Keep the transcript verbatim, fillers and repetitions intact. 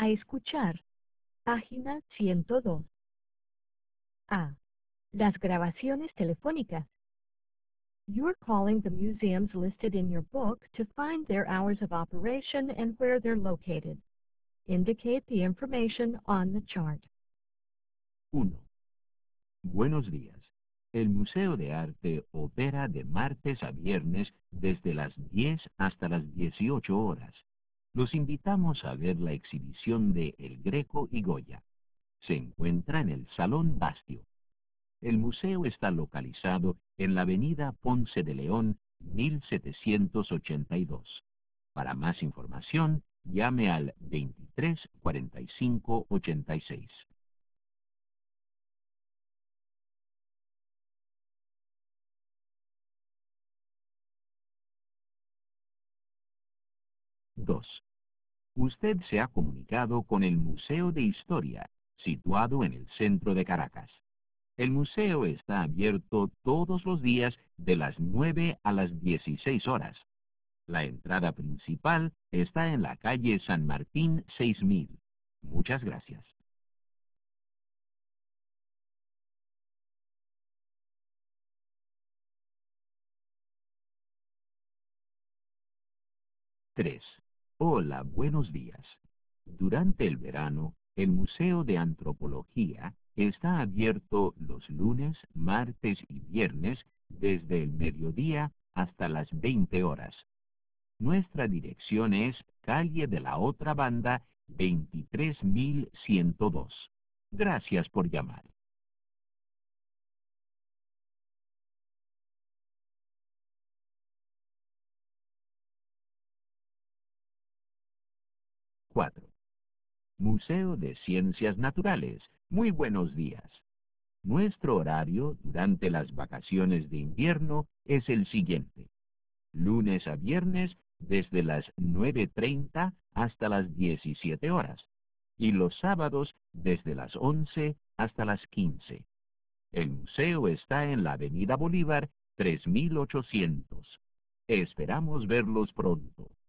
a escuchar. Página ciento dos. A. Las grabaciones telefónicas. You're calling the museums listed in your book to find their hours of operation and where they're located. Indicate the information on the chart. uno. Buenos días. El Museo de Arte opera de martes a viernes desde las diez hasta las dieciocho horas. Los invitamos a ver la exhibición de El Greco y Goya. Se encuentra en el Salón Bastio. El museo está localizado en la avenida Ponce de León, mil setecientos ochenta y dos. Para más información, llame al veintitrés cuarenta y cinco ochenta y seis. dos. Usted se ha comunicado con el Museo de Historia, situado en el centro de Caracas. El museo está abierto todos los días de las nueve a las dieciséis horas. La entrada principal está en la calle San Martín seis mil. Muchas gracias. tres. Hola, buenos días. Durante el verano, el Museo de Antropología está abierto los lunes, martes y viernes desde el mediodía hasta las veinte horas. Nuestra dirección es calle de la Otra Banda, veintitrés mil ciento dos. Gracias por llamar. cuatro. Museo de Ciencias Naturales. Muy buenos días. Nuestro horario durante las vacaciones de invierno es el siguiente. Lunes a viernes desde las nueve treinta hasta las diecisiete horas y los sábados desde las once hasta las quince. El museo está en la Avenida Bolívar tres mil ochocientos. Esperamos verlos pronto.